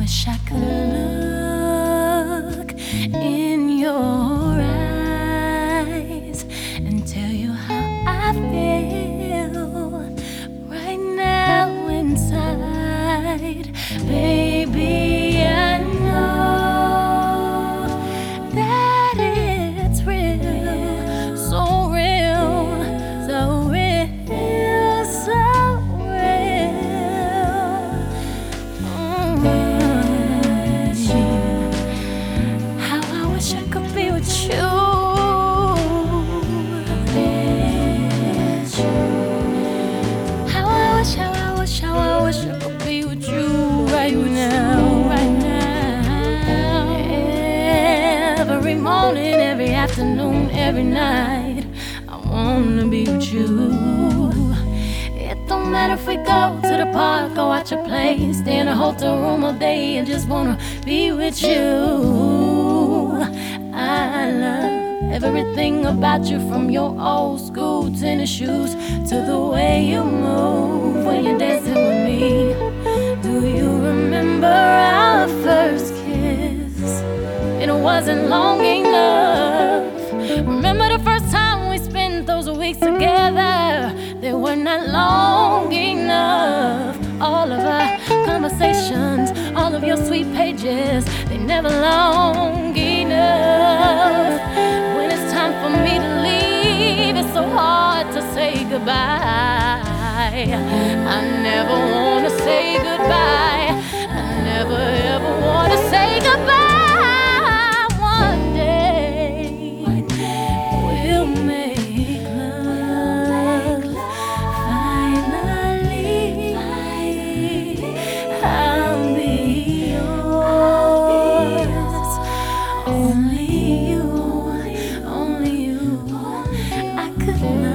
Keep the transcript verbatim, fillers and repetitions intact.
wish I could look in your eyes and tell you how I feel right now inside. Baby, I know that it's real, so real, so real, so real. Mm. How I wish I could be with you. How I wish, how I wish, how I wish I could be with you right now, right now. Every morning, every afternoon, every night, I wanna be with you. It don't matter if we go to the park or watch a play, stay in a hotel room all day and just wanna be with you. I love everything about you, from your old school tennis shoes to the way you move when you're dancing with me. Do you remember our first kiss? It wasn't long enough. Remember the first time we spent those weeks together? They were not long enough. All of our conversations, all of your sweet pages, they never long enough. When it's time for me to leave, it's so hard to say goodbye. I never wanna say goodbye. I never ever wanna say goodbye. One day we'll make love. Finally, I'll be yours. Only you, only you. I could not.